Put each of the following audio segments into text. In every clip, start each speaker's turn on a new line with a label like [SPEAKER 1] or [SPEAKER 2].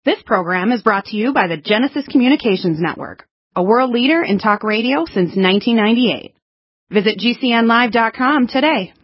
[SPEAKER 1] This program is brought to you by the Genesis Communications Network, a world leader in talk radio since 1998. Visit GCNlive.com today.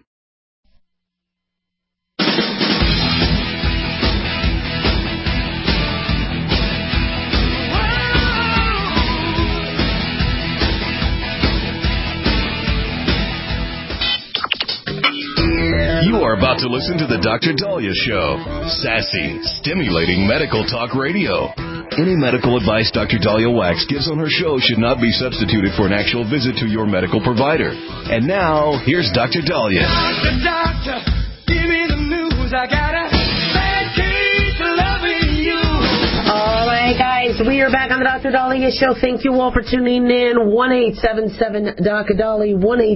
[SPEAKER 2] You are about to listen to the Dr. Daliah Show. Sassy, stimulating medical talk radio. Any medical advice Dr. Daliah Wax gives on her show should not be substituted for an actual visit to your medical provider. And now, here's Dr. Daliah.
[SPEAKER 3] Doctor, give me the news. I got a bad case of loving you.
[SPEAKER 4] All right, guys, we are back on the Dr. Daliah Show. Thank you all for tuning in. 1-877-Dr.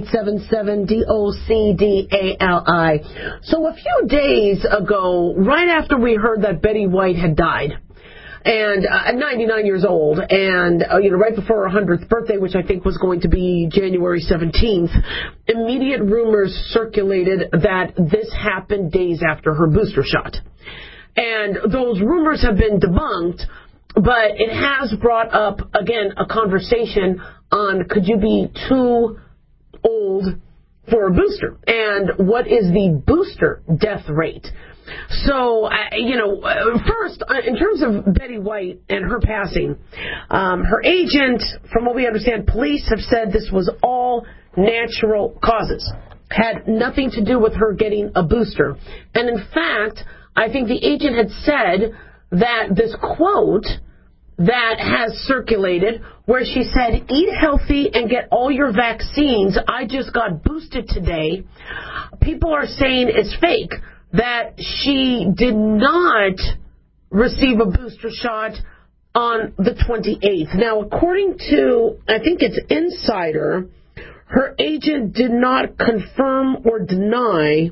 [SPEAKER 4] 1-877-DOCDALI. So a few days ago, right after we heard that Betty White had died, and at 99 years old, and right before her 100th birthday, which I think was going to be January 17th, immediate rumors circulated that this happened days after her booster shot. And those rumors have been debunked, but it has brought up, again, a conversation on could you be too old for a booster? And what is the booster death rate? So, first, in terms of Betty White and her passing, her agent, from what we understand, police have said this was all natural causes. Had nothing to do with her getting a booster. And in fact, I think the agent had said that this quote that has circulated where she said, eat healthy and get all your vaccines. I just got boosted today. People are saying it's fake, that she did not receive a booster shot on the 28th. Now, according to, I think it's Insider, her agent did not confirm or deny.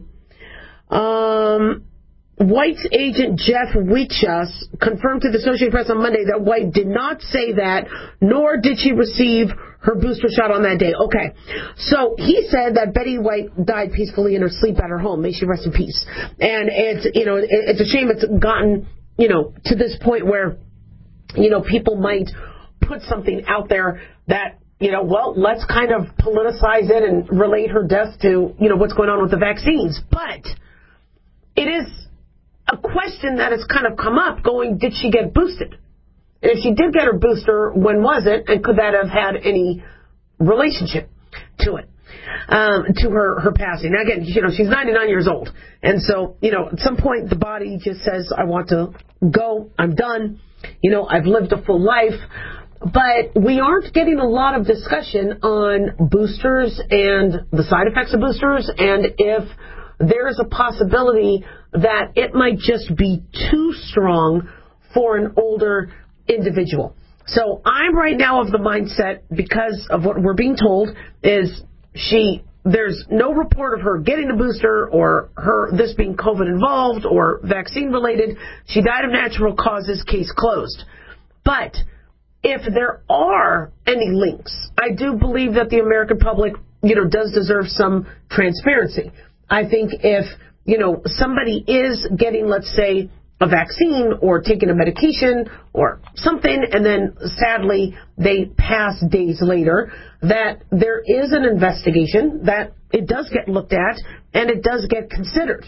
[SPEAKER 4] White's agent, Jeff Weichus, confirmed to the Associated Press on Monday that White did not say that, nor did she receive her booster shot on that day. Okay. So he said that Betty White died peacefully in her sleep at her home. May she rest in peace. And it's a shame it's gotten, to this point where, people might put something out there that, let's kind of politicize it and relate her death to, what's going on with the vaccines. But it is a question that has kind of come up going, did she get boosted? And if she did get her booster, when was it? And could that have had any relationship to it, to her passing? Now, again, she's 99 years old. And so, at some point the body just says, I want to go. I'm done. I've lived a full life. But we aren't getting a lot of discussion on boosters and the side effects of boosters, and if there is a possibility that it might just be too strong for an older individual. So I'm right now of the mindset, because of what we're being told, is there's no report of her getting a booster or this being COVID involved or vaccine related. She died of natural causes, case closed. But if there are any links, I do believe that the American public, does deserve some transparency. I think if, somebody is getting, let's say, a vaccine or taking a medication or something, and then sadly they pass days later, that there is an investigation, that it does get looked at and it does get considered.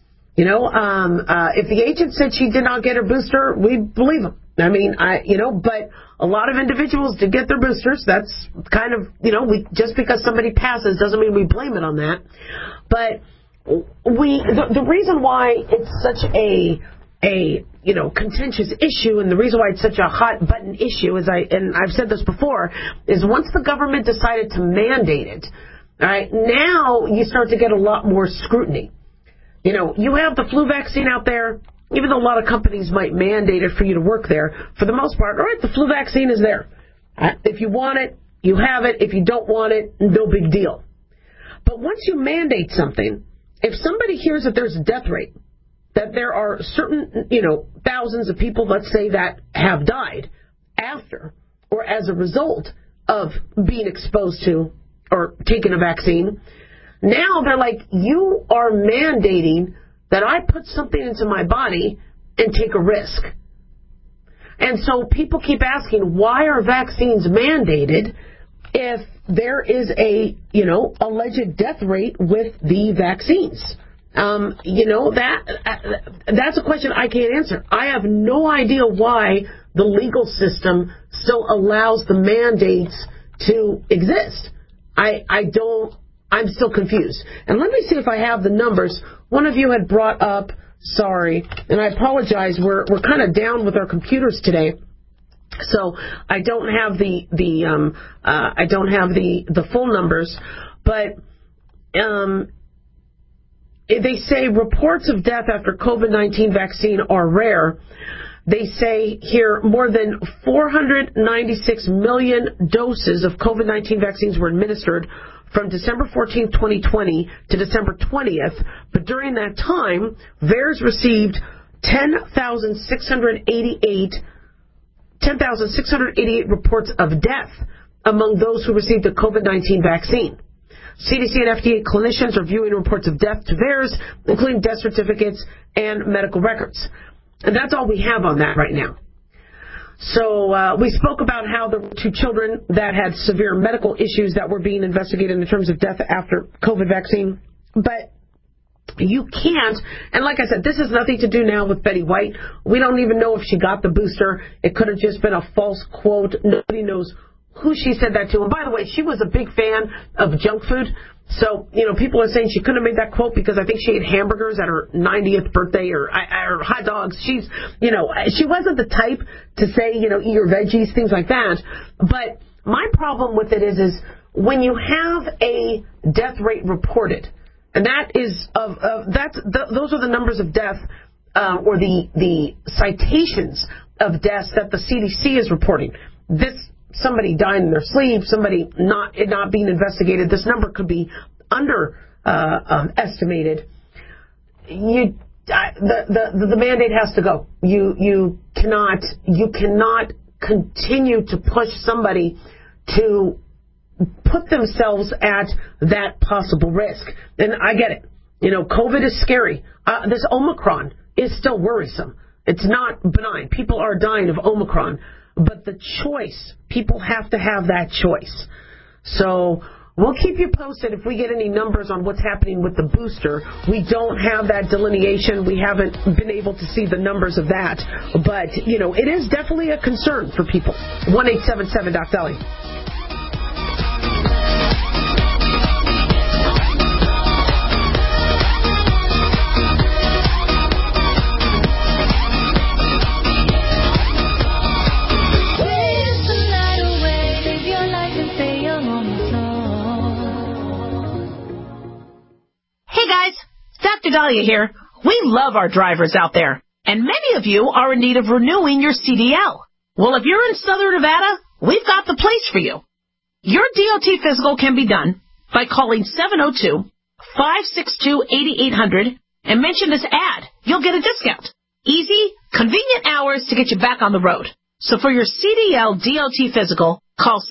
[SPEAKER 4] If the agent said she did not get her booster, we believe him. I mean, but a lot of individuals did get their boosters. That's kind of, just because somebody passes doesn't mean we blame it on that. But the reason why it's such a contentious issue, and the reason why it's such a hot button issue, I've said this before, is once the government decided to mandate it, all right, now you start to get a lot more scrutiny. You have the flu vaccine out there, even though a lot of companies might mandate it for you to work there. For the most part, all right, the flu vaccine is there. If you want it, you have it. If you don't want it, no big deal. But once you mandate something, if somebody hears that there's a death rate, that there are certain, thousands of people, let's say, that have died after or as a result of being exposed to or taking a vaccine, now they're like, you are mandating that I put something into my body and take a risk. And so people keep asking, why are vaccines mandated if there is a, alleged death rate with the vaccines? That's a question I can't answer. I have no idea why the legal system still allows the mandates to exist. I'm still confused. And let me see if I have the numbers. One of you had brought up, sorry, and I apologize, we're kind of down with our computers today. So I don't have the full numbers, but they say reports of death after COVID-19 vaccine are rare. They say here more than 496 million doses of COVID-19 vaccines were administered from December 14, 2020 to December 20th. But during that time, VAERS received 10,688 reports of death among those who received a COVID-19 vaccine. CDC and FDA clinicians are viewing reports of death to VAERS, including death certificates and medical records. And that's all we have on that right now. So we spoke about how there were 2 children that had severe medical issues that were being investigated in terms of death after COVID vaccine. But you can't, and like I said, this has nothing to do now with Betty White. We don't even know if she got the booster. It could have just been a false quote. Nobody knows who she said that to. And by the way, she was a big fan of junk food. So, people are saying she couldn't have made that quote because I think she ate hamburgers at her 90th birthday or hot dogs. She's, she wasn't the type to say, eat your veggies, things like that. But my problem with it is when you have a death rate reported, and that is those are the numbers of death or the citations of deaths that the CDC is reporting. Somebody dying in their sleep, somebody not being investigated. This number could be estimated. The mandate has to go. You cannot continue to push somebody to put themselves at that possible risk. And I get it. COVID is scary. This Omicron is still worrisome. It's not benign. People are dying of Omicron. But the choice, people have to have that choice. So we'll keep you posted if we get any numbers on what's happening with the booster. We don't have that delineation. We haven't been able to see the numbers of that. But, it is definitely a concern for people. 1-877-DOC-DOLLY.
[SPEAKER 5] Dr. Dahlia here. We love our drivers out there, and many of you are in need of renewing your CDL. Well, if you're in Southern Nevada, we've got the place for you. Your DOT physical can be done by calling 702-562-8800 and mention this ad. You'll get a discount. Easy, convenient hours to get you back on the road. So for your CDL DOT physical, call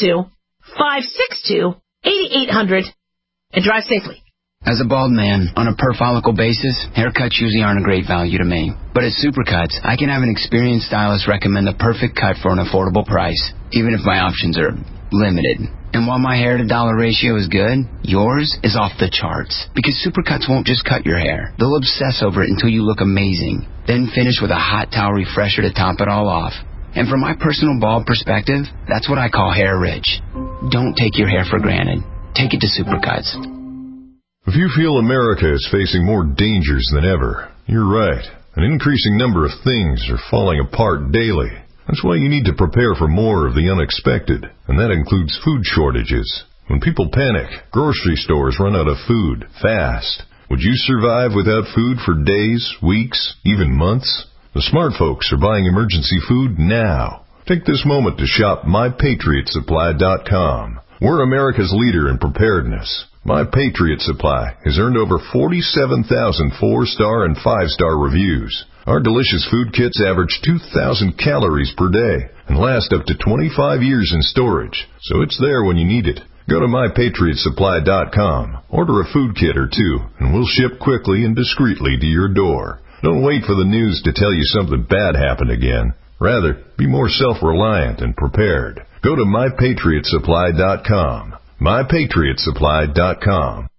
[SPEAKER 5] 702-562-8800 and drive safely.
[SPEAKER 6] As a bald man, on a per-follicle basis, haircuts usually aren't a great value to me. But at Supercuts, I can have an experienced stylist recommend the perfect cut for an affordable price, even if my options are limited. And while my hair-to-dollar ratio is good, yours is off the charts. Because Supercuts won't just cut your hair. They'll obsess over it until you look amazing. Then finish with a hot towel refresher to top it all off. And from my personal bald perspective, that's what I call hair rich. Don't take your hair for granted. Take it to Supercuts.
[SPEAKER 7] If you feel America is facing more dangers than ever, you're right. An increasing number of things are falling apart daily. That's why you need to prepare for more of the unexpected, and that includes food shortages. When people panic, grocery stores run out of food fast. Would you survive without food for days, weeks, even months? The smart folks are buying emergency food now. Take this moment to shop MyPatriotSupply.com. We're America's leader in preparedness. My Patriot Supply has earned over 47,000 4-star and 5-star reviews. Our delicious food kits average 2,000 calories per day and last up to 25 years in storage, so it's there when you need it. Go to MyPatriotSupply.com, order a food kit or two, and we'll ship quickly and discreetly to your door. Don't wait for the news to tell you something bad happened again. Rather, be more self-reliant and prepared. Go to MyPatriotSupply.com. MyPatriotSupply.com.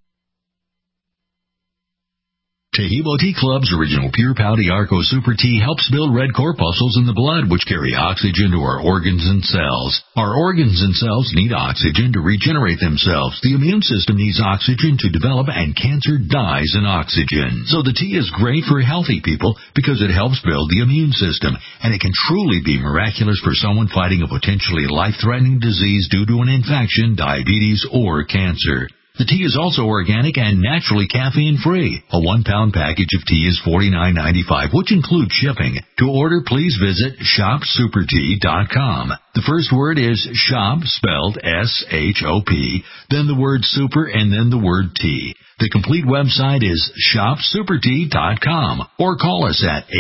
[SPEAKER 8] Tahibo Tea Club's original Pure Pau Arco Super Tea helps build red corpuscles in the blood, which carry oxygen to our organs and cells. Our organs and cells need oxygen to regenerate themselves. The immune system needs oxygen to develop, and cancer dies in oxygen. So the tea is great for healthy people because it helps build the immune system, and it can truly be miraculous for someone fighting a potentially life-threatening disease due to an infection, diabetes, or cancer. The tea is also organic and naturally caffeine-free. A 1-pound package of tea is $49.95, which includes shipping. To order, please visit shopsupertea.com. The first word is shop, spelled S-H-O-P, then the word super, and then the word tea. The complete website is shopsupertea.com, or call us at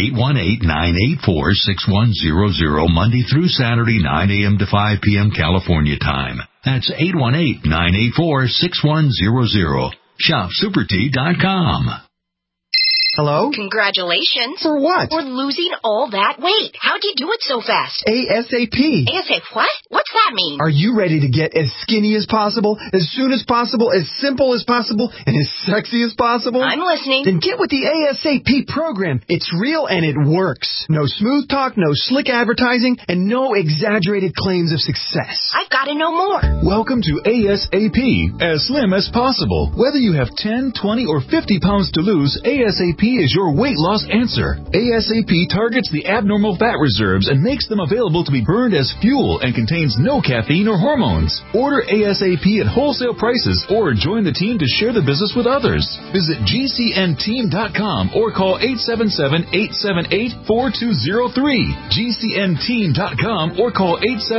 [SPEAKER 8] 818-984-6100, Monday through Saturday, 9 a.m. to 5 p.m. California time. That's 818-984-6100. ShopSuperTea.com.
[SPEAKER 9] Hello?
[SPEAKER 10] Congratulations.
[SPEAKER 9] For what?
[SPEAKER 10] For losing all that weight. How'd you do it so fast?
[SPEAKER 9] ASAP.
[SPEAKER 10] ASAP what? What's that mean?
[SPEAKER 9] Are you ready to get as skinny as possible, as soon as possible, as simple as possible, and as sexy as possible?
[SPEAKER 10] I'm listening.
[SPEAKER 9] Then get with the ASAP program. It's real and it works. No smooth talk, no slick advertising, and no exaggerated claims of success.
[SPEAKER 10] I've got to know more.
[SPEAKER 11] Welcome to ASAP, as slim as possible. Whether you have 10, 20, or 50 pounds to lose, ASAP is your weight loss answer. ASAP targets the abnormal fat reserves and makes them available to be burned as fuel and contains no caffeine or hormones. Order ASAP at wholesale prices or join the team to share the business with others. Visit GCNteam.com or call 877-878-4203. GCNteam.com or call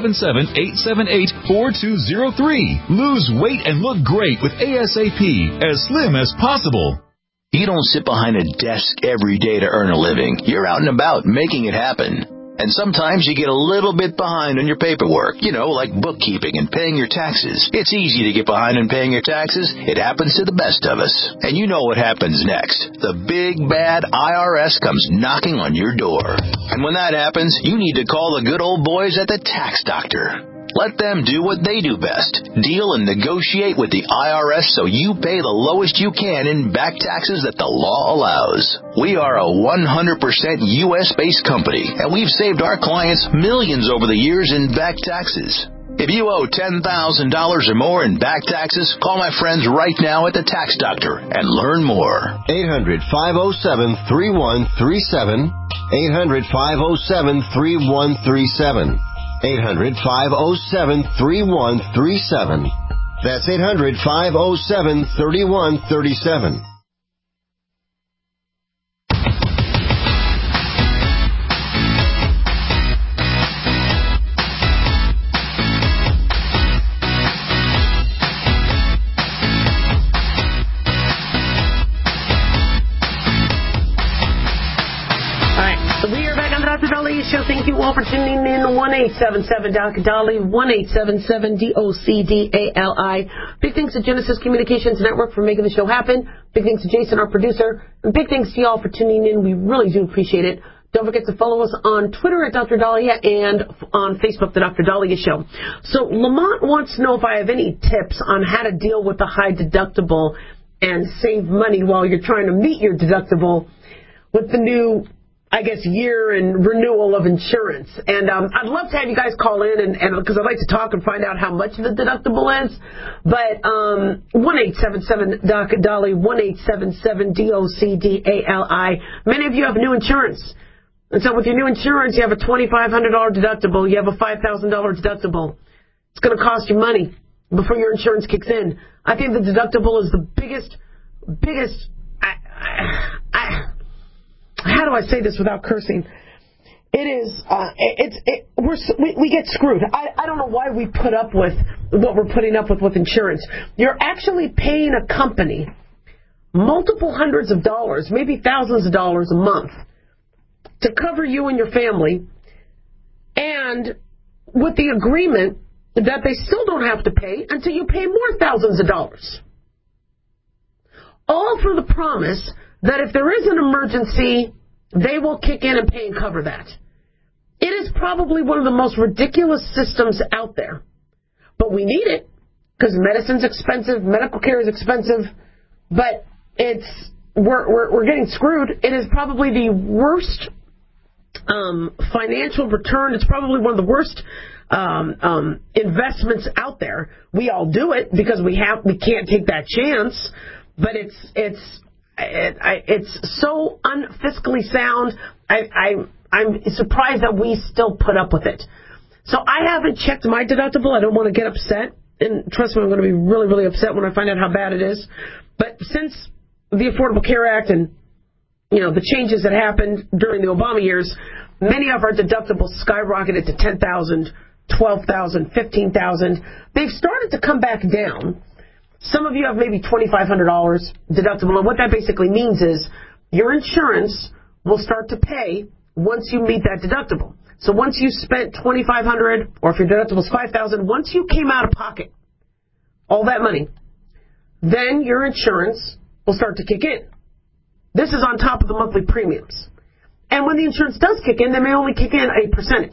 [SPEAKER 11] 877-878-4203. Lose weight and look great with ASAP, as slim as possible.
[SPEAKER 12] You don't sit behind a desk every day to earn a living. You're out and about making it happen. And sometimes you get a little bit behind on your paperwork, like bookkeeping and paying your taxes. It's easy to get behind on paying your taxes. It happens to the best of us. And you know what happens next. The big, bad IRS comes knocking on your door. And when that happens, you need to call the good old boys at the Tax Doctor. Let them do what they do best. Deal and negotiate with the IRS so you pay the lowest you can in back taxes that the law allows. We are a 100% U.S.-based company, and we've saved our clients millions over the years in back taxes. If you owe $10,000 or more in back taxes, call my friends right now at the Tax Doctor and learn more.
[SPEAKER 13] 800-507-3137. 800-507-3137. 800-507-3137. That's 800-507-3137.
[SPEAKER 4] Show. Thank you all for tuning in. 1-877-Dr. Dolly, 1-877-DOCDALI. Big thanks to Genesis Communications Network for making the show happen. Big thanks to Jason, our producer. And big thanks to y'all for tuning in. We really do appreciate it. Don't forget to follow us on Twitter at Dr. Dahlia and on Facebook, The Dr. Dahlia Show. So Lamont wants to know if I have any tips on how to deal with the high deductible and save money while you're trying to meet your deductible with the new, year and renewal of insurance. And I'd love to have you guys call in and because I'd like to talk and find out how much the deductible is. But 1-877-Dr. 1-877-DOCDALI. Many of you have new insurance. And so with your new insurance, you have a $2,500 deductible. You have a $5,000 deductible. It's going to cost you money before your insurance kicks in. I think the deductible is the biggest how do I say this without cursing? It is, we get screwed. I don't know why we put up with what we're putting up with insurance. You're actually paying a company multiple hundreds of dollars, maybe thousands of dollars a month to cover you and your family, and with the agreement that they still don't have to pay until you pay more thousands of dollars. All for the promise that if there is an emergency, they will kick in and pay and cover that. It is probably one of the most ridiculous systems out there. But we need it because medicine's expensive, medical care is expensive, but we're getting screwed. It is probably the worst financial return. It's probably one of the worst investments out there. We all do it because we can't take that chance, but it's so unfiscally sound. I'm surprised that we still put up with it. So I haven't checked my deductible. I don't want to get upset. And trust me, I'm going to be really, really upset when I find out how bad it is. But since the Affordable Care Act and, the changes that happened during the Obama years, many of our deductibles skyrocketed to $10,000, $12,000, $15,000. They've started to come back down. Some of you have maybe $2,500 deductible. And what that basically means is your insurance will start to pay once you meet that deductible. So once you spent $2,500, or if your deductible is $5,000, once you came out of pocket all that money, then your insurance will start to kick in. This is on top of the monthly premiums. And when the insurance does kick in, they may only kick in a percentage,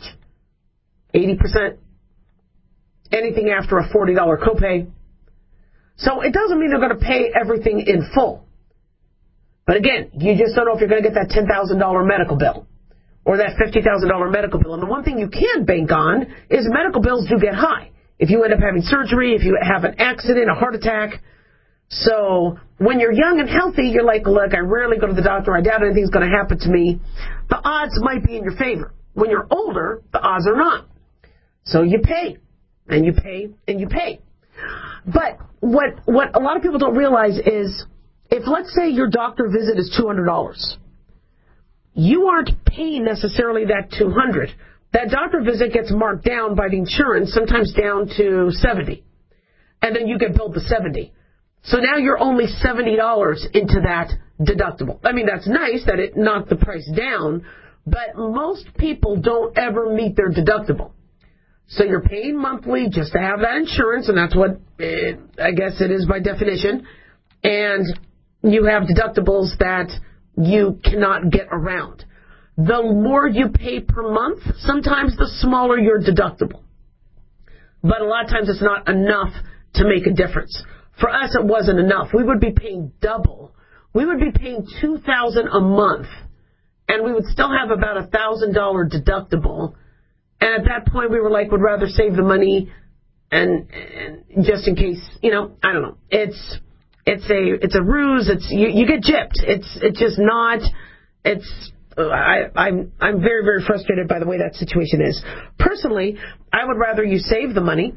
[SPEAKER 4] 80%, anything after a $40 copay. So it doesn't mean they're going to pay everything in full. But again, you just don't know if you're going to get that $10,000 medical bill or that $50,000 medical bill. And the one thing you can bank on is medical bills do get high. If you end up having surgery, if you have an accident, a heart attack. So when you're young and healthy, you're like, look, I rarely go to the doctor. I doubt anything's going to happen to me. The odds might be in your favor. When you're older, the odds are not. So you pay, and you pay, and you pay. But what a lot of people don't realize is if, let's say, your doctor visit is $200, you aren't paying necessarily that $200. That doctor visit gets marked down by the insurance, sometimes down to $70. And then you get billed the $70. So now you're only $70 into that deductible. I mean, that's nice that it knocked the price down, but most people don't ever meet their deductible. So you're paying monthly just to have that insurance, and that's what I guess it is by definition. And you have deductibles that you cannot get around. The more you pay per month, sometimes the smaller your deductible. But a lot of times it's not enough to make a difference. For us, it wasn't enough. We would be paying double. We would be paying $2,000 a month, and we would still have about a $1,000 deductible. And at that point, we were like, would rather save the money and just in case, I don't know. It's a ruse. You get gypped. It's just not. I'm very, very frustrated by the way that situation is. Personally, I would rather you save the money.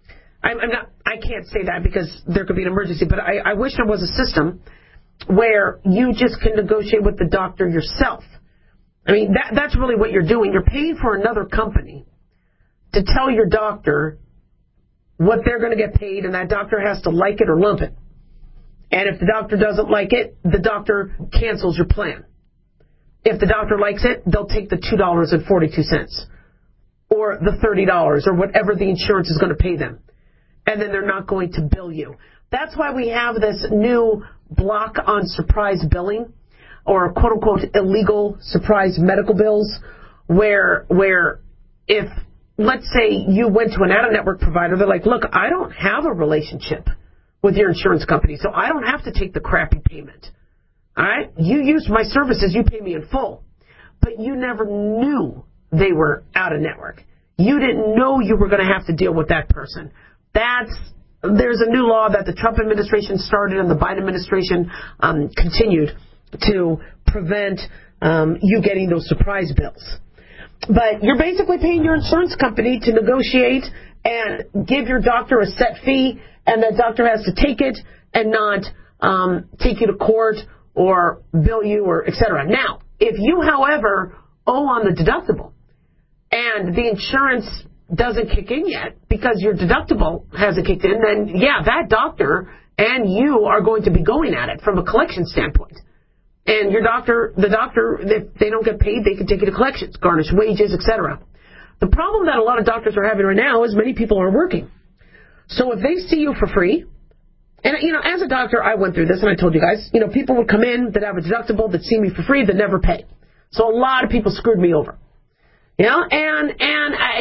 [SPEAKER 4] I can't say that because there could be an emergency, but I wish there was a system where you just can negotiate with the doctor yourself. I mean, that's really what you're doing. You're paying for another company to tell your doctor what they're going to get paid, and that doctor has to like it or lump it. And if the doctor doesn't like it, the doctor cancels your plan. If the doctor likes it, they'll take the $2.42 or the $30 or whatever the insurance is going to pay them. And then they're not going to bill you. That's why we have this new block on surprise billing, or quote-unquote illegal surprise medical bills, where if, let's say, you went to an out-of-network provider, they're like, look, I don't have a relationship with your insurance company, so I don't have to take the crappy payment. All right? You used my services, you pay me in full. But you never knew they were out-of-network. You didn't know you were going to have to deal with that person. There's a new law that the Trump administration started and the Biden administration continued to prevent you getting those surprise bills. But you're basically paying your insurance company to negotiate and give your doctor a set fee, and that doctor has to take it and not take you to court or bill you or et cetera. Now, if you, however, owe on the deductible and the insurance doesn't kick in yet because your deductible hasn't kicked in, then, yeah, that doctor and you are going to be going at it from a collection standpoint. And the doctor, if they don't get paid, they can take you to collections, garnish wages, etc. The problem that a lot of doctors are having right now is many people are working. So if they see you for free, and, as a doctor, I went through this, and I told you guys, people would come in that have a deductible that see me for free that never pay. So a lot of people screwed me over. And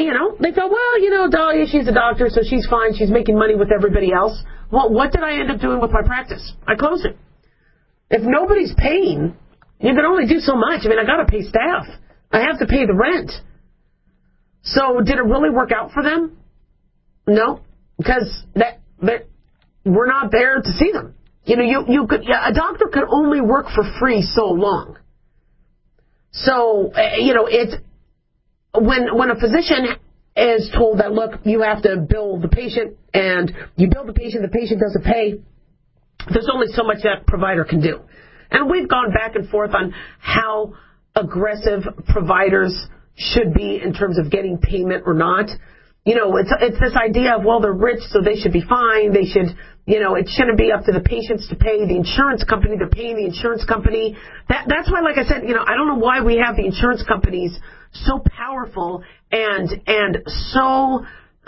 [SPEAKER 4] they thought, well, Dahlia, she's a doctor, so she's fine. She's making money with everybody else. Well, what did I end up doing with my practice? I closed it. If nobody's paying, you can only do so much. I got to pay staff. I have to pay the rent. So did it really work out for them? No, because we're not there to see them. A doctor could only work for free so long. So, it's when a physician is told that, look, you have to bill the patient, and you bill the patient doesn't pay, there's only so much that provider can do. And we've gone back and forth on how aggressive providers should be in terms of getting payment or not. It's this idea of, well, they're rich, so they should be fine. They should, it shouldn't be up to the patients to pay the insurance company. They're paying the insurance company. That's why, like I said, I don't know why we have the insurance companies so powerful and so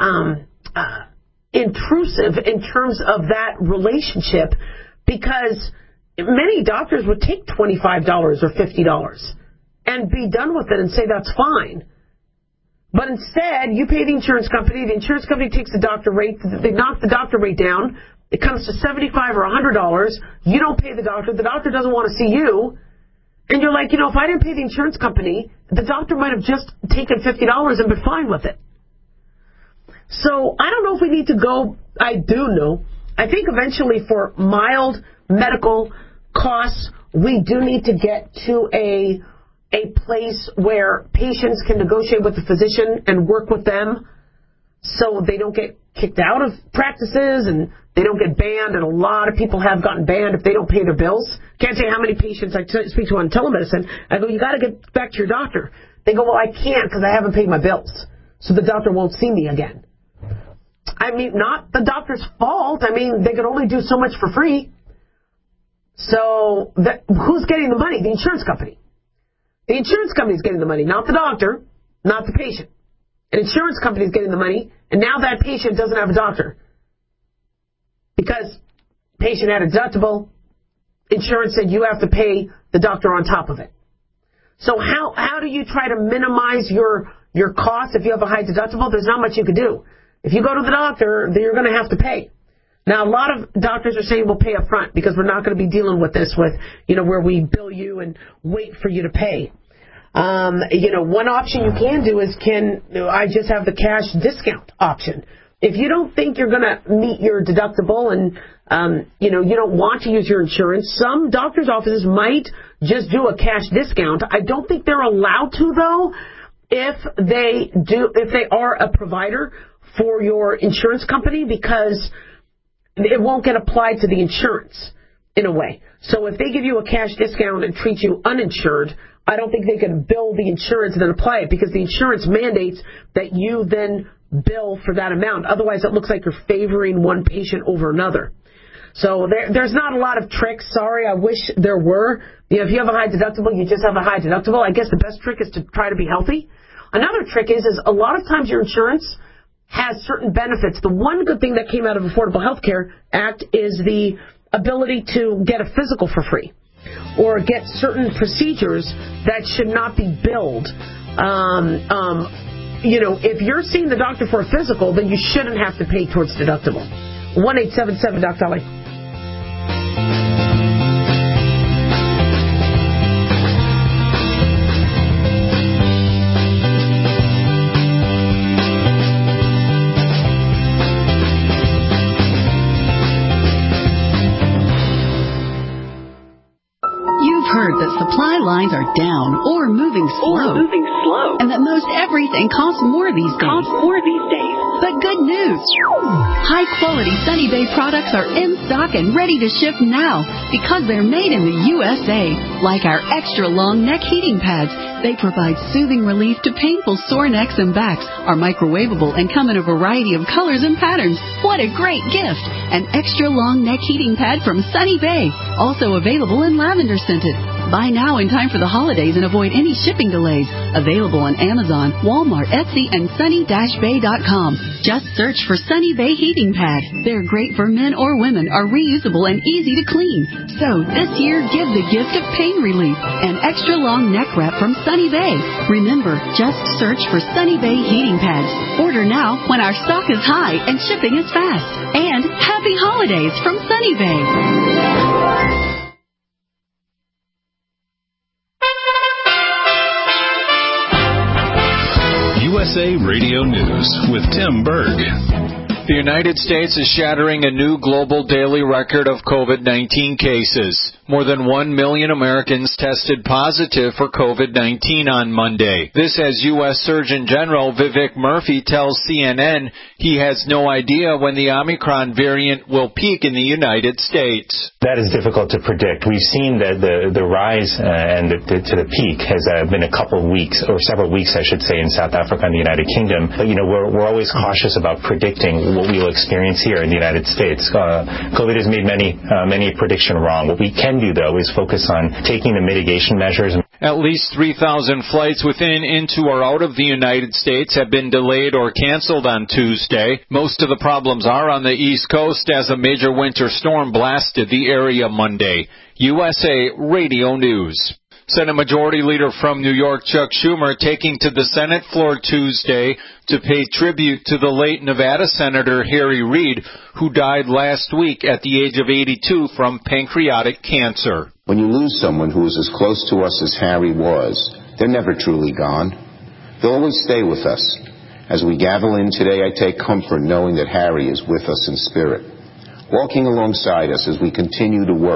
[SPEAKER 4] intrusive in terms of that relationship, because many doctors would take $25 or $50 and be done with it and say that's fine. But instead, you pay the insurance company takes the doctor rate, they knock the doctor rate down, it comes to $75 or $100, you don't pay the doctor doesn't want to see you, and you're like, if I didn't pay the insurance company, the doctor might have just taken $50 and been fine with it. So I don't know if we need to go, I do know, I think eventually for mild medical costs, we do need to get to a place where patients can negotiate with the physician and work with them so they don't get kicked out of practices and they don't get banned. And a lot of people have gotten banned if they don't pay their bills. Can't say how many patients I speak to on telemedicine. I go, you got to get back to your doctor. They go, well, I can't because I haven't paid my bills. So the doctor won't see me again. Not the doctor's fault. They could only do so much for free. So who's getting the money? The insurance company. The insurance company is getting the money, not the doctor, not the patient. An insurance company is getting the money, and now that patient doesn't have a doctor. Because patient had a deductible, insurance said you have to pay the doctor on top of it. So how do you try to minimize your costs if you have a high deductible? There's not much you can do. If you go to the doctor, then you're going to have to pay. Now, a lot of doctors are saying we'll pay up front because we're not going to be dealing with this where we bill you and wait for you to pay. One option you can do is I just have the cash discount option. If you don't think you're going to meet your deductible and, you don't want to use your insurance, some doctors' offices might just do a cash discount. I don't think they're allowed to, though, if they are a provider for your insurance company, because it won't get applied to the insurance in a way. So if they give you a cash discount and treat you uninsured, I don't think they can bill the insurance and then apply it, because the insurance mandates that you then bill for that amount. Otherwise, it looks like you're favoring one patient over another. So there's not a lot of tricks. Sorry, I wish there were. If you have a high deductible, you just have a high deductible. I guess the best trick is to try to be healthy. Another trick is a lot of times your insurance has certain benefits. The one good thing that came out of Affordable Health Care Act is the ability to get a physical for free or get certain procedures that should not be billed. If you're seeing the doctor for a physical, then you shouldn't have to pay towards deductible. 1-877-DOC-DOLLY.
[SPEAKER 14] Supply lines are down or moving slow. And that most everything costs more these days. But good news. High-quality Sunny Bay products are in stock and ready to ship now because they're made in the USA. Like our extra-long neck heating pads. They provide soothing relief to painful sore necks and backs, are microwavable, and come in a variety of colors and patterns. What a great gift! An extra-long neck heating pad from Sunny Bay. Also available in lavender-scented. Buy now in time for the holidays and avoid any shipping delays. Available on Amazon, Walmart, Etsy, and sunny-bay.com. Just search for Sunny Bay Heating Pad. They're great for men or women, are reusable and easy to clean. So this year, give the gift of pain relief. An extra long neck wrap from Sunny Bay. Remember, just search for Sunny Bay Heating Pads. Order now when our stock is high and shipping is fast. And happy holidays from Sunny Bay.
[SPEAKER 11] USA Radio News with Tim Berg.
[SPEAKER 15] The United States is shattering a new global daily record of COVID-19 cases. More than 1 million Americans tested positive for COVID-19 on Monday. This as U.S. Surgeon General Vivek Murthy tells CNN he has no idea when the Omicron variant will peak in the United States.
[SPEAKER 16] That is difficult to predict. We've seen that the rise and to the peak has been a couple of weeks, or several weeks, I should say, in South Africa and the United Kingdom. But, we're always cautious about predicting what we will experience here in the United States. COVID has made many prediction wrong. What we can do, though, is focus on taking the mitigation measures.
[SPEAKER 15] At least 3,000 flights within, into, or out of the United States have been delayed or canceled on Tuesday. Most of the problems are on the East Coast as a major winter storm blasted the area Monday. USA Radio News. Senate Majority Leader from New York, Chuck Schumer, taking to the Senate floor Tuesday to pay tribute to the late Nevada Senator Harry Reid, who died last week at the age of 82 from pancreatic cancer.
[SPEAKER 17] When you lose someone who is as close to us as Harry was, they're never truly gone. They'll always stay with us. As we gather in today, I take comfort knowing that Harry is with us in spirit, walking alongside us as we continue the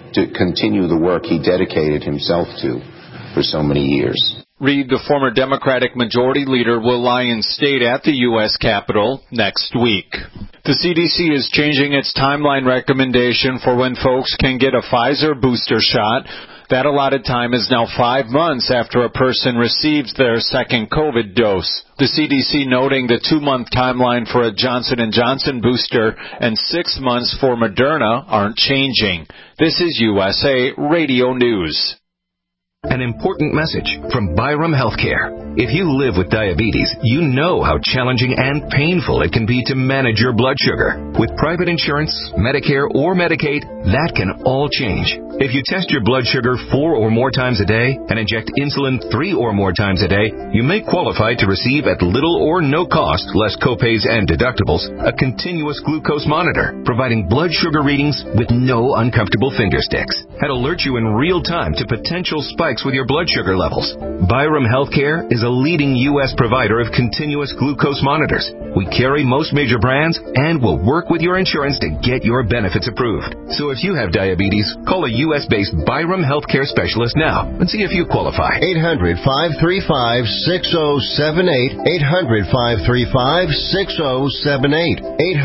[SPEAKER 17] work he dedicated himself to for so many years.
[SPEAKER 15] Reid, the former Democratic Majority Leader, will lie in state at the U.S. Capitol next week. The CDC is changing its timeline recommendation for when folks can get a Pfizer booster shot. That allotted time is now 5 months after a person receives their second COVID dose. The CDC noting the 2-month timeline for a Johnson & Johnson booster and 6 months for Moderna aren't changing. This is USA Radio News.
[SPEAKER 18] An important message from Byram Healthcare. If you live with diabetes, you know how challenging and painful it can be to manage your blood sugar. With private insurance, Medicare, or Medicaid, that can all change. If you test your blood sugar 4 or more times a day and inject insulin 3 or more times a day, you may qualify to receive at little or no cost, less copays and deductibles, a continuous glucose monitor, providing blood sugar readings with no uncomfortable finger sticks. That alert you in real time to potential spikes with your blood sugar levels. Byram Healthcare is a leading U.S. provider of continuous glucose monitors. We carry most major brands and will work with your insurance to get your benefits approved. So if you have diabetes, call a U.S.-based Byram Healthcare specialist now and see if you qualify.
[SPEAKER 13] 800-535-6078. 800-535-6078.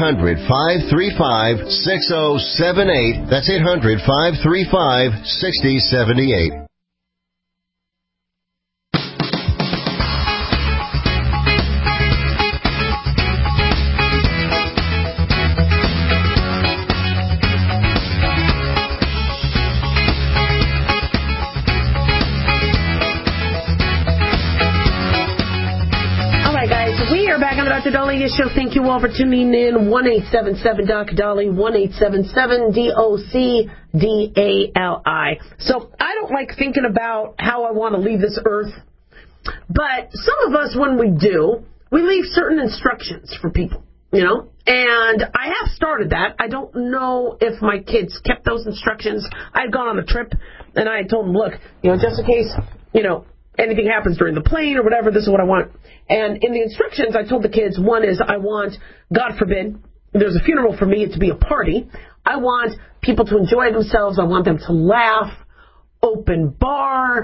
[SPEAKER 13] 800-535-6078. That's 800-535-6078.
[SPEAKER 4] Dr. Daliah Show. Thank you all for tuning in. 1-877-Dr. Dolly, 1-877-DOC-DALI. So I don't like thinking about how I want to leave this earth, but some of us, when we do, we leave certain instructions for people, and I have started that. I don't know if my kids kept those instructions. I had gone on a trip, and I had told them, look, just in case, anything happens during the plane or whatever, this is what I want. And in the instructions, I told the kids, one is I want, God forbid, there's a funeral for me, it to be a party. I want people to enjoy themselves. I want them to laugh, open bar.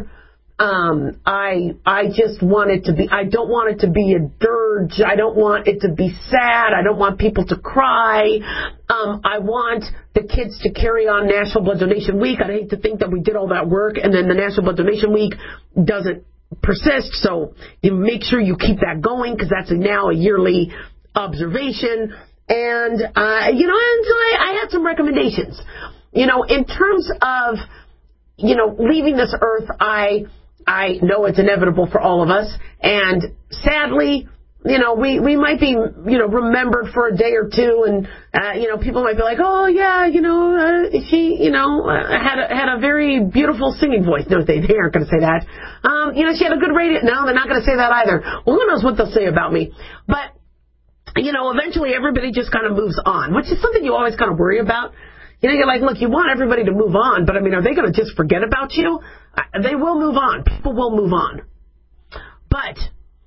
[SPEAKER 4] I just want it to be, I don't want it to be a dirge. I don't want it to be sad. I don't want people to cry. I want the kids to carry on National Blood Donation Week. I'd hate to think that we did all that work and then the National Blood Donation Week doesn't persist. So you make sure you keep that going because that's now a yearly observation. And, I had some recommendations. In terms of leaving this earth, I know it's inevitable for all of us, and sadly, we might be, remembered for a day or two, and, people might be like, oh, yeah, she, had a very beautiful singing voice. No, they aren't going to say that. She had a good radio. No, they're not going to say that either. Well, who knows what they'll say about me. But, eventually everybody just kind of moves on, which is something you always kind of worry about. You're like, look, you want everybody to move on, but, are they going to just forget about you? They will move on. People will move on. But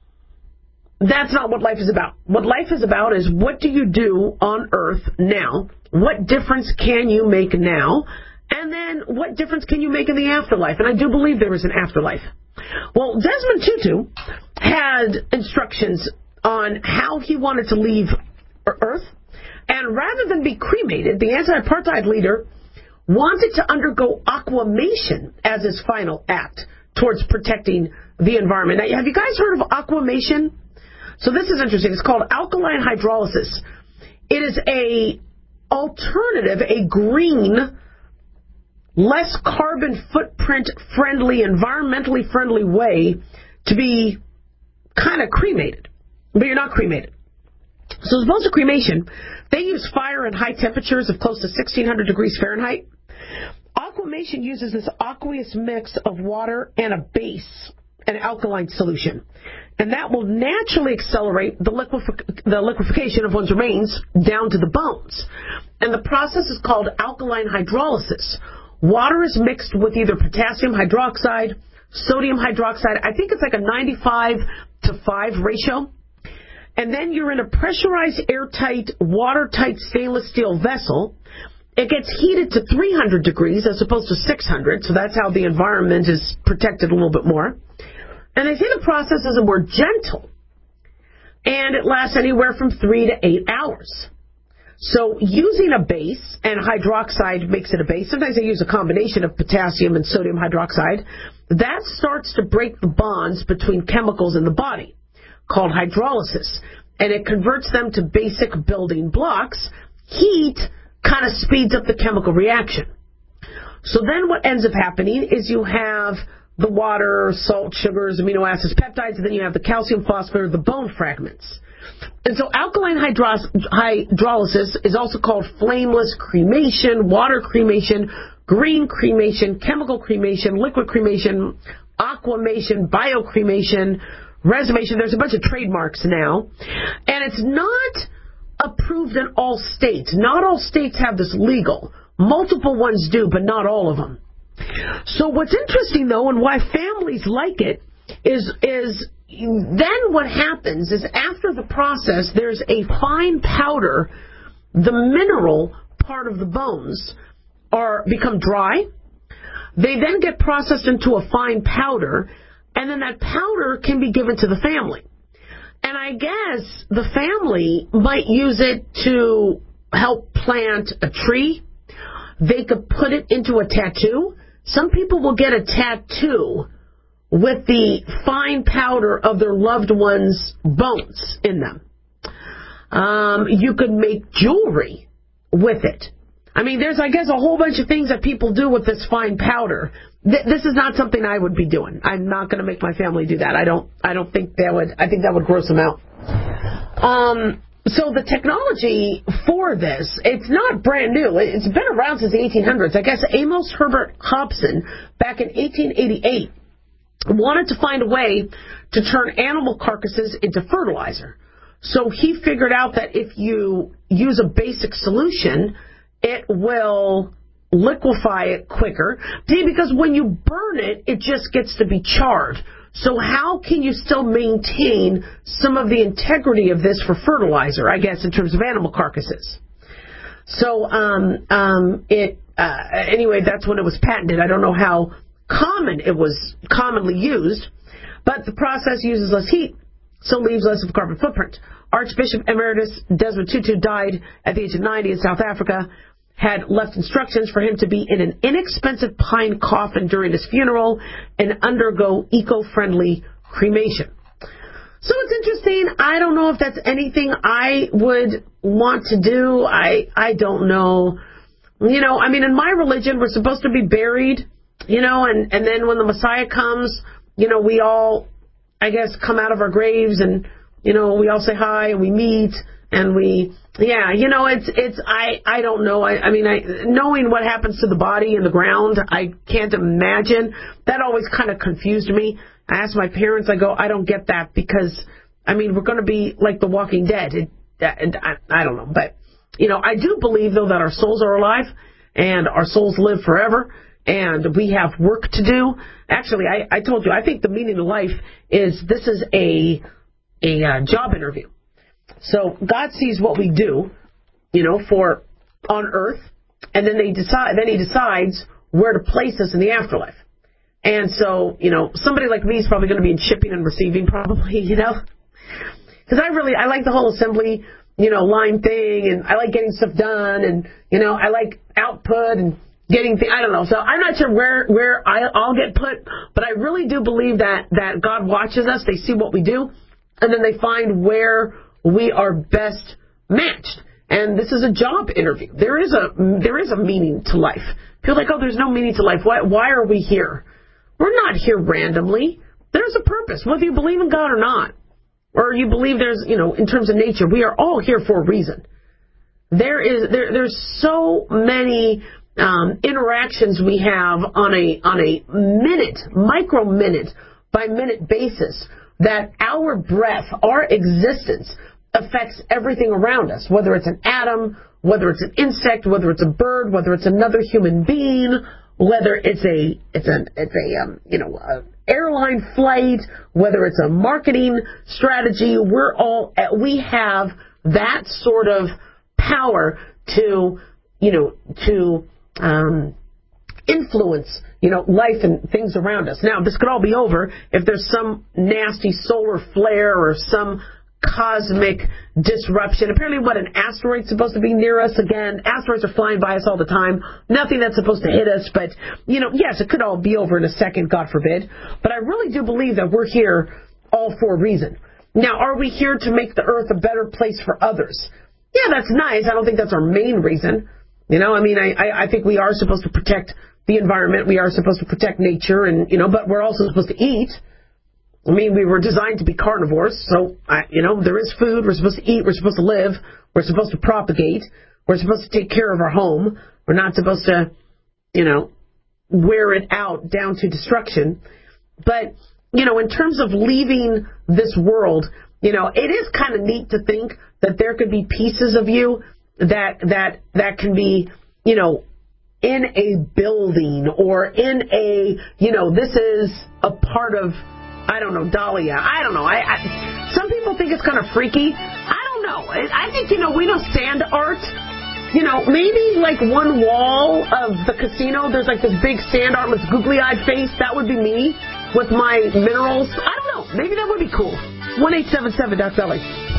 [SPEAKER 4] that's not what life is about. What life is about is, what do you do on earth now? What difference can you make now? And then what difference can you make in the afterlife? And I do believe there is an afterlife. Well, Desmond Tutu had instructions on how he wanted to leave Earth. And rather than be cremated, the anti-apartheid leader wanted to undergo aquamation as his final act towards protecting the environment. Now, have you guys heard of aquamation? So this is interesting. It's called alkaline hydrolysis. It is a alternative, a green, less carbon footprint friendly, environmentally friendly way to be kind of cremated. But you're not cremated. So as opposed to cremation, they use fire at high temperatures of close to 1,600 degrees Fahrenheit. Aquamation uses this aqueous mix of water and a base, an alkaline solution. And that will naturally accelerate the liquefaction of one's remains down to the bones. And the process is called alkaline hydrolysis. Water is mixed with either potassium hydroxide, sodium hydroxide. I think it's like a 95-5 ratio. And then you're in a pressurized, airtight, watertight stainless steel vessel. It gets heated to 300 degrees as opposed to 600, so that's how the environment is protected a little bit more. And they say the process is more gentle, and it lasts anywhere from 3 to 8 hours. So using a base, and hydroxide makes it a base, sometimes they use a combination of potassium and sodium hydroxide, that starts to break the bonds between chemicals in the body, called hydrolysis, and it converts them to basic building blocks. Heat kind of speeds up the chemical reaction. So then what ends up happening is you have the water, salt, sugars, amino acids, peptides, and then you have the calcium, phosphorus, the bone fragments. And so alkaline hydrolysis is also called flameless cremation, water cremation, green cremation, chemical cremation, liquid cremation, aquamation, biocremation, resumation. There's a bunch of trademarks now. And it's not approved in all states. Not all states have this legal. Multiple ones do, but not all of them. So what's interesting, though, and why families like it, is then what happens is after the process, there's a fine powder. The mineral part of the bones become dry. They then get processed into a fine powder, and then that powder can be given to the family. And I guess the family might use it to help plant a tree. They could put it into a tattoo. Some people will get a tattoo with the fine powder of their loved one's bones in them. You could make jewelry with it. I mean, there's, I guess, a whole bunch of things that people do with this fine powder. This is not something I would be doing. I'm not going to make my family do that. I don't think that would. I think that would gross them out. So the technology for this, it's not brand new. It's been around since the 1800s. I guess Amos Herbert Hobson, back in 1888, wanted to find a way to turn animal carcasses into fertilizer. So he figured out that if you use a basic solution, it will liquefy it quicker. See, because when you burn it, it just gets to be charred. So how can you still maintain some of the integrity of this for fertilizer, I guess, in terms of animal carcasses? So anyway, that's when it was patented. I don't know how common it was commonly used, but the process uses less heat, so leaves less of a carbon footprint. Archbishop Emeritus Desmond Tutu died at the age of 90 in South Africa, had left instructions for him to be in an inexpensive pine coffin during his funeral and undergo eco-friendly cremation. So it's interesting. I don't know if that's anything I would want to do. I don't know. You know, I mean, in my religion, we're supposed to be buried and then when the Messiah comes, we all, I guess, come out of our graves and, we all say hi and we meet and I don't know. Knowing what happens to the body in the ground, I can't imagine. That always kind of confused me. I asked my parents, I don't get that because, we're going to be like the Walking Dead. I don't know. But, I do believe, though, that our souls are alive and our souls live forever and we have work to do. Actually, I told you, I think the meaning of life is this is a job interview. So God sees what we do, for on earth, and then he decides where to place us in the afterlife. And so, somebody like me is probably going to be in shipping and receiving, probably, because I like the whole assembly, line thing, and I like getting stuff done, and, I like output and getting things, I don't know. So I'm not sure where I'll get put, but I really do believe that God watches us, they see what we do, and then they find where we are best matched. And this is a job interview. There is a meaning to life. People are like, there's no meaning to life. Why are we here? We're not here randomly. There's a purpose, whether you believe in God or not. Or you believe there's, in terms of nature, we are all here for a reason. There's so many interactions we have on a micro minute by minute basis, that our breath, our existence, affects everything around us, whether it's an atom, whether it's an insect, whether it's a bird, whether it's another human being, whether it's an airline flight, whether it's a marketing strategy. We have that sort of power to influence, life and things around us. Now, this could all be over if there's some nasty solar flare or some cosmic disruption. Apparently, an asteroid's supposed to be near us again. Asteroids are flying by us all the time. Nothing that's supposed to hit us, but, yes, it could all be over in a second, God forbid. But I really do believe that we're here all for a reason. Now, are we here to make the earth a better place for others? Yeah, that's nice. I don't think that's our main reason. I think we are supposed to protect the environment. We are supposed to protect nature, and, but we're also supposed to eat. We were designed to be carnivores, so, there is food. We're supposed to eat. We're supposed to live. We're supposed to propagate. We're supposed to take care of our home. We're not supposed to, wear it out down to destruction. But, in terms of leaving this world, it is kind of neat to think that there could be pieces of you that can be, in a building or in a, this is a part of, I don't know, Dahlia. I don't know. Some people think it's kind of freaky. I don't know. I think, we know sand art. Maybe like one wall of the casino, there's like this big sand art with googly-eyed face. That would be me with my minerals. I don't know. Maybe that would be cool. 1-877-Doc-Belly.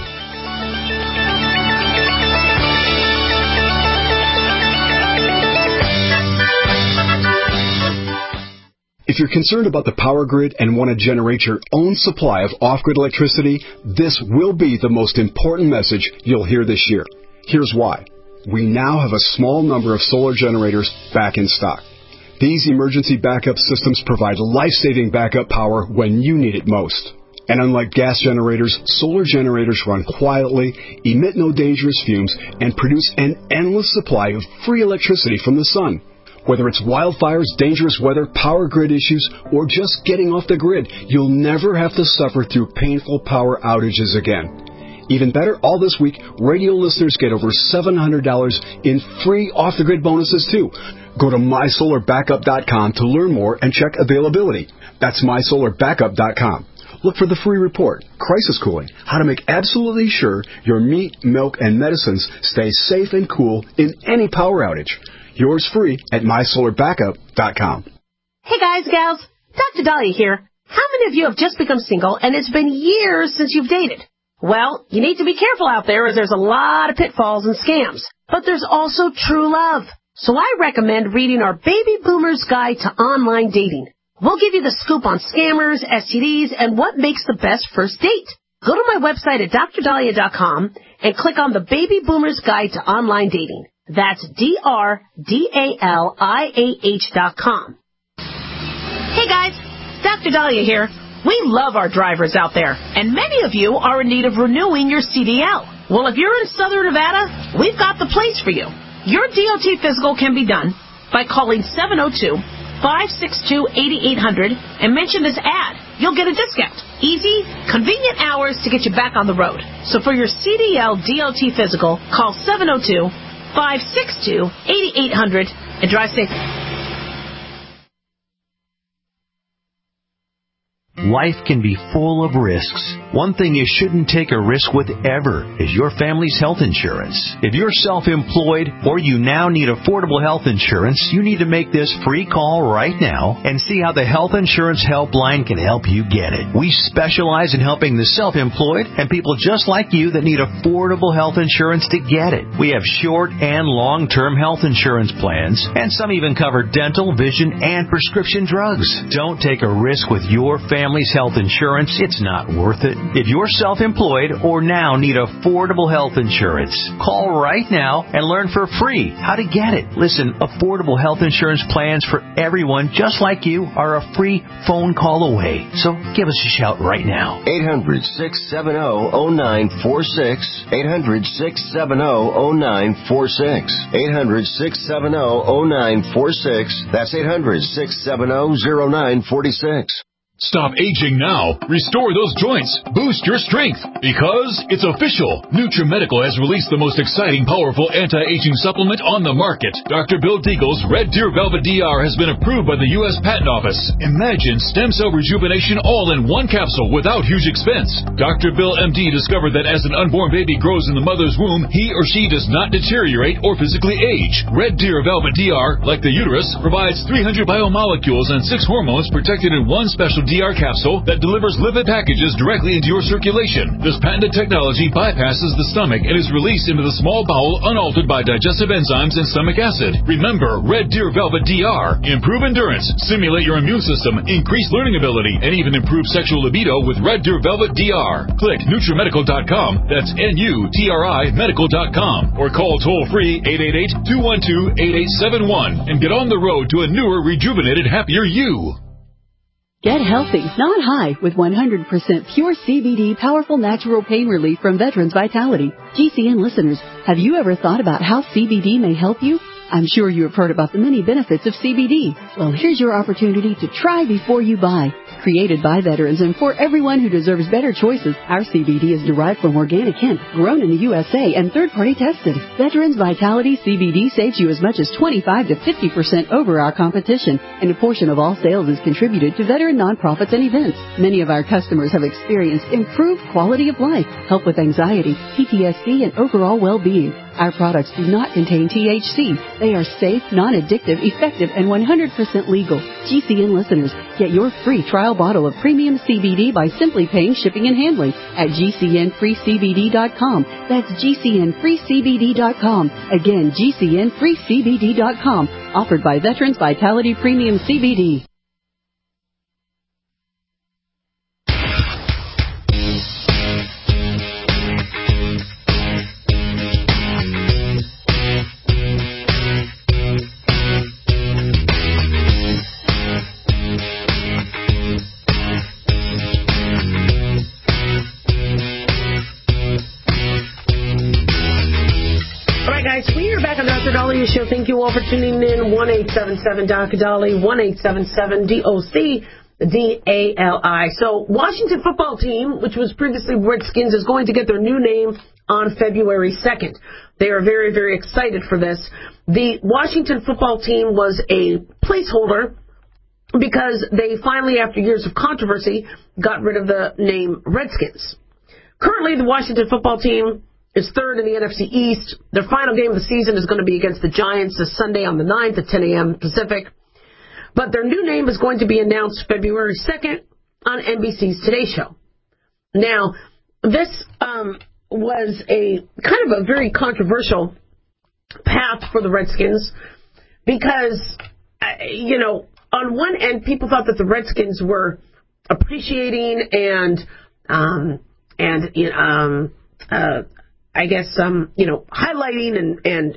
[SPEAKER 19] If you're concerned about the power grid and want to generate your own supply of off-grid electricity, this will be the most important message you'll hear this year. Here's why. We now have a small number of solar generators back in stock. These emergency backup systems provide life-saving backup power when you need it most. And unlike gas generators, solar generators run quietly, emit no dangerous fumes, and produce an endless supply of free electricity from the sun. Whether it's wildfires, dangerous weather, power grid issues, or just getting off the grid, you'll never have to suffer through painful power outages again. Even better, all this week, radio listeners get over $700 in free off-the-grid bonuses, too. Go to mysolarbackup.com to learn more and check availability. That's mysolarbackup.com. Look for the free report, Crisis Cooling, how to make absolutely sure your meat, milk, and medicines stay safe and cool in any power outage. Yours free at mysolarbackup.com.
[SPEAKER 5] Hey guys, gals, Dr. Dahlia here. How many of you have just become single and it's been years since you've dated? Well, you need to be careful out there as there's a lot of pitfalls and scams. But there's also true love. So I recommend reading our Baby Boomer's Guide to Online Dating. We'll give you the scoop on scammers, STDs, and what makes the best first date. Go to my website at drdahlia.com and click on the Baby Boomer's Guide to Online Dating. That's DRDALIAH.com. Hey guys, Dr. Dahlia here. We love our drivers out there, and many of you are in need of renewing your CDL. Well, if you're in Southern Nevada, we've got the place for you. Your DOT physical can be done by calling 702-562-8800 and mention this ad. You'll get a discount. Easy, convenient hours to get you back on the road. So for your CDL DOT physical, call 702-562-8800 and drive safe.
[SPEAKER 20] Life can be full of risks. One thing you shouldn't take a risk with ever is your family's health insurance. If you're self-employed or you now need affordable health insurance, you need to make this free call right now and see how the Health Insurance Helpline can help you get it. We specialize in helping the self-employed and people just like you that need affordable health insurance to get it. We have short and long-term health insurance plans, and some even cover dental, vision, and prescription drugs. Don't take a risk with your family's health insurance. It's not worth it. If you're self-employed or now need affordable health insurance, call right now and learn for free how to get it. Listen, affordable health insurance plans for everyone just like you are a free phone call away. So give us a shout right now.
[SPEAKER 13] 800-670-0946. 800-670-0946. 800-670-0946. That's 800-670-0946.
[SPEAKER 11] Stop aging now. Restore those joints. Boost your strength. Because it's official. NutriMedical has released the most exciting, powerful anti-aging supplement on the market. Dr. Bill Deagle's Red Deer Velvet DR has been approved by the U.S. Patent Office. Imagine stem cell rejuvenation all in one capsule without huge expense. Dr. Bill MD discovered that as an unborn baby grows in the mother's womb, he or she does not deteriorate or physically age. Red Deer Velvet DR, like the uterus, provides 300 biomolecules and 6 hormones protected in one special DR capsule that delivers lipid packages directly into your circulation. This patented technology bypasses the stomach and is released into the small bowel unaltered by digestive enzymes and stomach acid. Remember, Red Deer Velvet DR. Improve endurance, stimulate your immune system, increase learning ability, and even improve sexual libido with Red Deer Velvet DR. Click NutriMedical.com. That's NUTRI Medical.com. Or call toll-free 888-212-8871 and get on the road to a newer, rejuvenated, happier you.
[SPEAKER 14] Get healthy, not high, with 100% pure CBD powerful natural pain relief from Veterans Vitality. GCN listeners, have you ever thought about how CBD may help you? I'm sure you have heard about the many benefits of CBD. Well, here's your opportunity to try before you buy. Created by veterans and for everyone who deserves better choices, our CBD is derived from organic hemp, grown in the USA and third-party tested. Veterans Vitality CBD saves you as much as 25 to 50% over our competition, and a portion of all sales is contributed to veteran nonprofits and events. Many of our customers have experienced improved quality of life, help with anxiety, PTSD, and overall well-being. Our products do not contain THC. They are safe, non-addictive, effective, and 100% legal. GCN listeners, get your free trial bottle of premium CBD by simply paying shipping and handling at GCNFreeCBD.com. That's GCNFreeCBD.com. Again, GCNFreeCBD.com. Offered by Veterans Vitality Premium CBD.
[SPEAKER 4] We are back on the Dr. Dahlia Show. Thank you all for tuning in. 1-877-Dr. 1-877-DOC-DALI. So, Washington football team, which was previously Redskins, is going to get their new name on February 2nd. They are very, very excited for this. The Washington football team was a placeholder because they finally, after years of controversy, got rid of the name Redskins. Currently, the Washington football team is third in the NFC East. Their final game of the season is going to be against the Giants this Sunday on the 9th at 10 a.m. Pacific. But their new name is going to be announced February 2nd on NBC's Today Show. Now, this was a kind of a very controversial path for the Redskins because, on one end, people thought that the Redskins were appreciating and highlighting and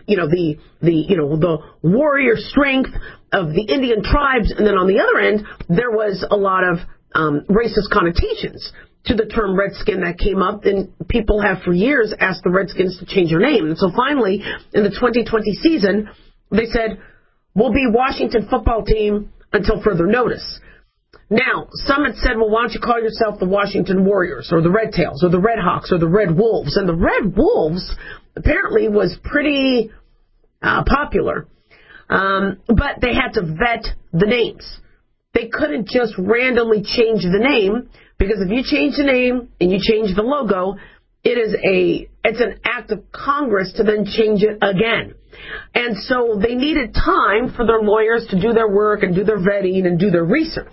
[SPEAKER 4] the warrior strength of the Indian tribes. And then on the other end, there was a lot of racist connotations to the term Redskin that came up, and people have for years asked the Redskins to change their name. And so finally, in the 2020 season, they said, we'll be Washington football team until further notice. Now, some had said, well, why don't you call yourself the Washington Warriors or the Red Tails or the Red Hawks or the Red Wolves? And the Red Wolves apparently was pretty popular, but they had to vet the names. They couldn't just randomly change the name, because if you change the name and you change the logo, it's an act of Congress to then change it again. And so they needed time for their lawyers to do their work and do their vetting and do their research.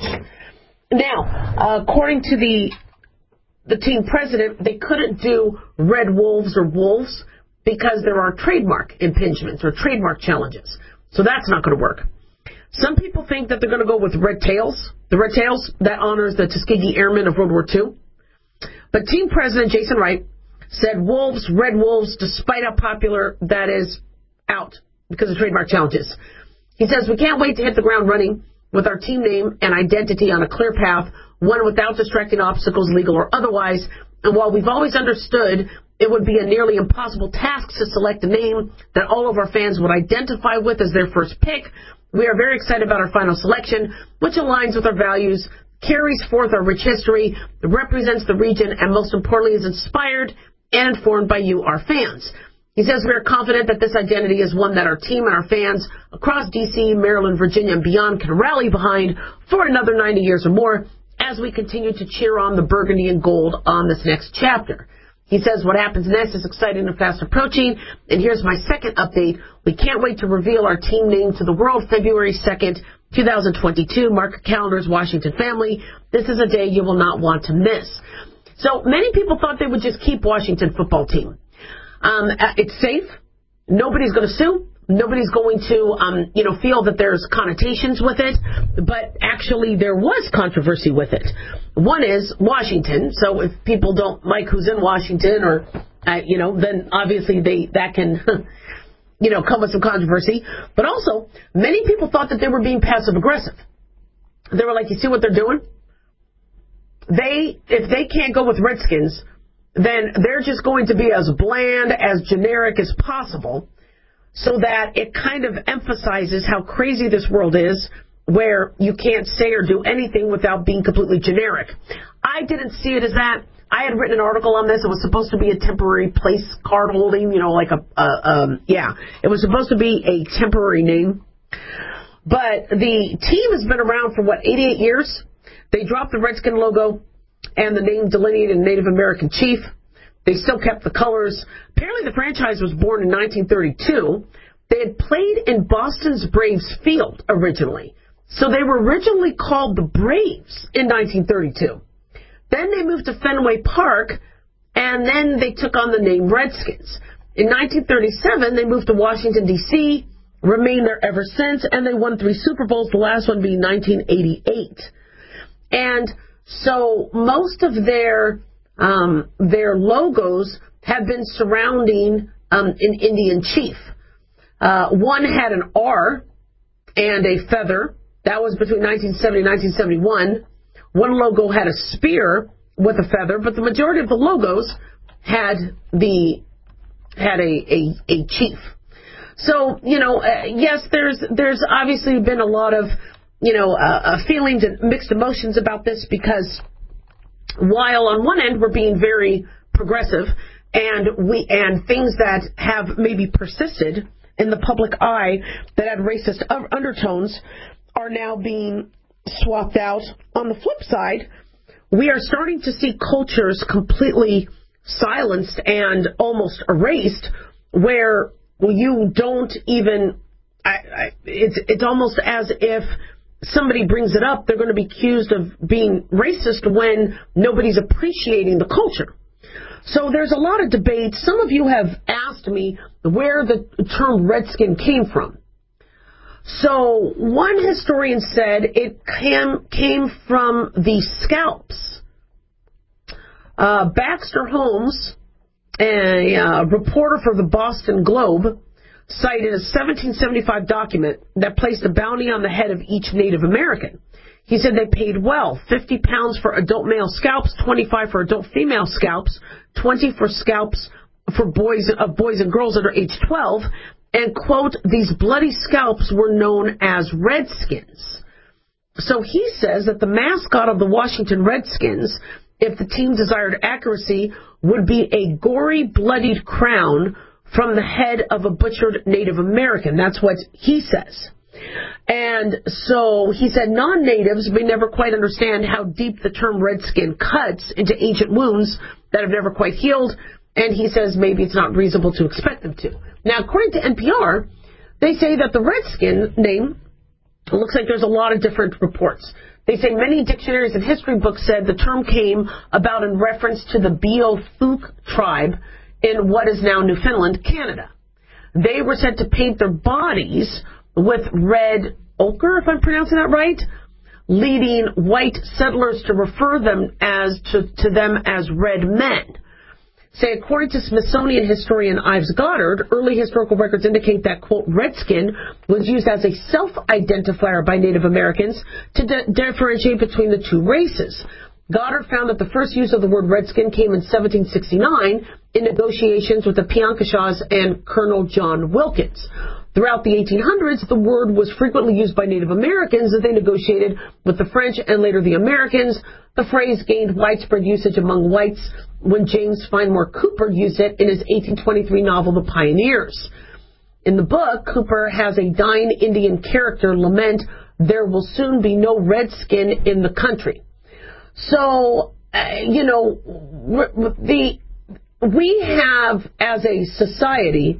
[SPEAKER 4] Now, according to the team president, they couldn't do Red Wolves or Wolves because there are trademark impingements or trademark challenges. So that's not going to work. Some people think that they're going to go with Red Tails. The Red Tails, that honors the Tuskegee Airmen of World War II. But team president Jason Wright said Wolves, Red Wolves, despite how popular that is, out because of trademark challenges. He says, we can't wait to hit the ground running with our team name and identity on a clear path, one without distracting obstacles, legal or otherwise. And while we've always understood it would be a nearly impossible task to select a name that all of our fans would identify with as their first pick, we are very excited about our final selection, which aligns with our values, carries forth our rich history, represents the region, and most importantly is inspired and informed by you, our fans. He says we are confident that this identity is one that our team and our fans across D.C., Maryland, Virginia, and beyond can rally behind for another 90 years or more as we continue to cheer on the burgundy and gold on this next chapter. He says what happens next is exciting and fast approaching. And here's my second update. We can't wait to reveal our team name to the world February 2nd, 2022. Mark your calendars, Washington family. This is a day you will not want to miss. So many people thought they would just keep Washington football team. It's safe. Nobody's going to sue. Nobody's going to, feel that there's connotations with it. But actually, there was controversy with it. One is Washington. So if people don't like who's in Washington, or then obviously that can, come with some controversy. But also, many people thought that they were being passive aggressive. They were like, you see what they're doing? If they can't go with Redskins, then they're just going to be as bland, as generic as possible, so that it kind of emphasizes how crazy this world is, where you can't say or do anything without being completely generic. I didn't see it as that. I had written an article on this. It was supposed to be a temporary place card holding, it was supposed to be a temporary name. But the team has been around for, 88 years? They dropped the Redskin logo and the name delineated Native American chief. They still kept the colors. Apparently the franchise was born in 1932. They had played in Boston's Braves field originally. So they were originally called the Braves in 1932. Then they moved to Fenway Park, and then they took on the name Redskins. In 1937, they moved to Washington, D.C., remained there ever since, and they won 3 Super Bowls, the last one being 1988. And so most of their logos have been surrounding an Indian chief. One had an R and a feather. That was between 1970 and 1971. One logo had a spear with a feather, but the majority of the logos had a chief. So, yes, there's obviously been a lot of feelings and mixed emotions about this, because while on one end we're being very progressive and things that have maybe persisted in the public eye that had racist undertones are now being swapped out, on the flip side, we are starting to see cultures completely silenced and almost erased, where you don't even, it's almost as if somebody brings it up, they're going to be accused of being racist when nobody's appreciating the culture. So there's a lot of debate. Some of you have asked me where the term Redskin came from. So one historian said it came from the scalps. Baxter Holmes A reporter for the Boston Globe cited a 1775 document that placed a bounty on the head of each Native American. He said they paid well, 50 pounds for adult male scalps, 25 for adult female scalps, 20 for scalps for boys and girls under age 12, and, quote, these bloody scalps were known as Redskins. So he says that the mascot of the Washington Redskins, if the team desired accuracy, would be a gory, bloodied crown from the head of a butchered Native American. That's what he says. And so he said non-natives may never quite understand how deep the term redskin cuts into ancient wounds that have never quite healed, and he says maybe it's not reasonable to expect them to. Now, according to NPR, they say that the redskin name, it looks like there's a lot of different reports. They say many dictionaries and history books said the term came about in reference to the Beothuk tribe in what is now Newfoundland, Canada. They were said to paint their bodies with red ochre, if I'm pronouncing that right, leading white settlers to refer them to them as red men. Say, according to Smithsonian historian Ives Goddard, early historical records indicate that, quote, redskin was used as a self-identifier by Native Americans to differentiate between the two races. Goddard found that the first use of the word redskin came in 1769 in negotiations with the Piankashaws and Colonel John Wilkins. Throughout the 1800s, the word was frequently used by Native Americans as they negotiated with the French and later the Americans. The phrase gained widespread usage among whites when James Fenimore Cooper used it in his 1823 novel, The Pioneers. In the book, Cooper has a dying Indian character lament, "There will soon be no redskin in the country." So, we have, as a society,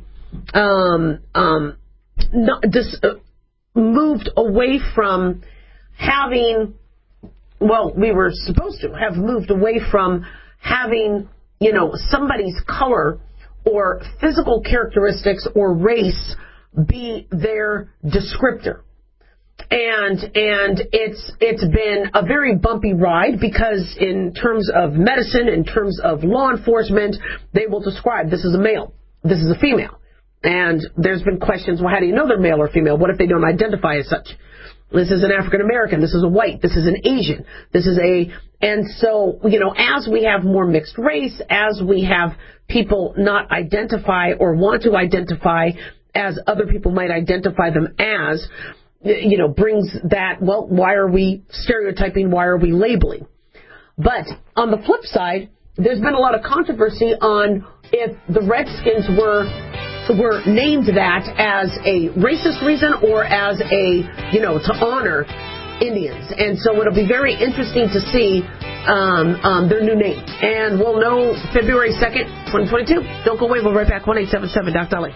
[SPEAKER 4] moved away from having, we were supposed to have moved away from having, somebody's color or physical characteristics or race be their descriptor. And it's been a very bumpy ride because in terms of medicine, in terms of law enforcement, they will describe this is a male, this is a female. And there's been questions, well, how do you know they're male or female? What if they don't identify as such? This is an African American, this is a white, this is an Asian, and so, as we have more mixed race, as we have people not identify or want to identify as other people might identify them as, brings that, why are we stereotyping? Why are we labeling? But on the flip side, there's been a lot of controversy on if the Redskins were named that as a racist reason or as to honor Indians. And so it'll be very interesting to see their new name. And we'll know February 2nd, 2022. Don't go away. We'll be right back. 1-877 Dr. Ali.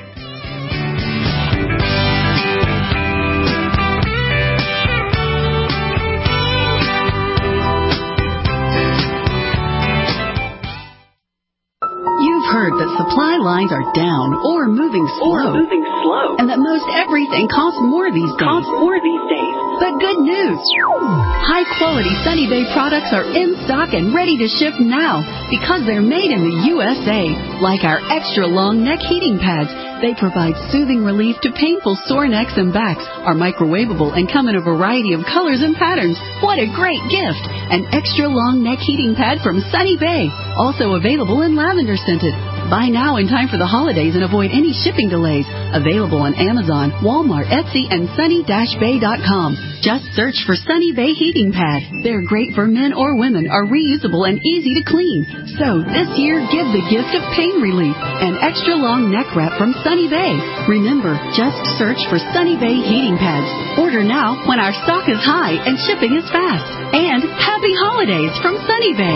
[SPEAKER 14] Heard that supply lines are down or moving slow, and that most everything costs more these days. But good news! High-quality Sunny Bay products are in stock and ready to ship now because they're made in the USA. Like our extra long neck heating pads, they provide soothing relief to painful sore necks and backs, are microwavable and come in a variety of colors and patterns. What a great gift! An extra long neck heating pad from Sunny Bay, also available in lavender scented. Buy now in time for the holidays and avoid any shipping delays. Available on Amazon, Walmart, Etsy, and sunny-bay.com. Just search for Sunny Bay Heating Pad. They're great for men or women, are reusable and easy to clean. So this year, give the gift of pain relief. An extra long neck wrap from Sunny Bay. Remember, just search for Sunny Bay Heating Pads. Order now when our stock is high and shipping is fast. And happy holidays from Sunny Bay.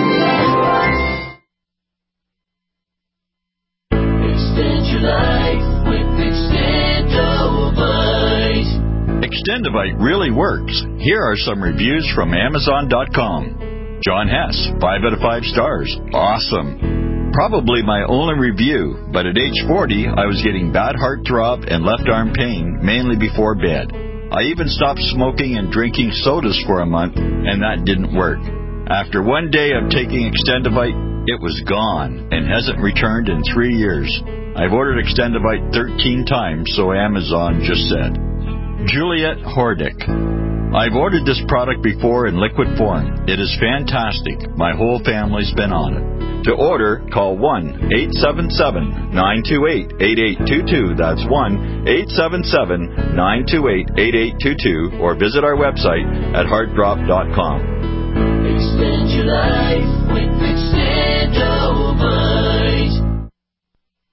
[SPEAKER 21] Extend your life with Extendovite. Extendovite really works. Here are some reviews from Amazon.com. John Hess, 5 out of 5 stars. Awesome. Probably my only review, but at age 40, I was getting bad heart throb and left arm pain, mainly before bed. I even stopped smoking and drinking sodas for a month, and that didn't work. After one day of taking Extendovite, It was gone and hasn't returned in 3 years. I've ordered Extendivite 13 times, so Amazon just said. Juliet Hordick. I've ordered this product before in liquid form. It is fantastic. My whole family's been on it. To order, call 1-877-928-8822. That's 1-877-928-8822. Or visit our website at heartdrop.com.
[SPEAKER 3] Extend your life with Extend.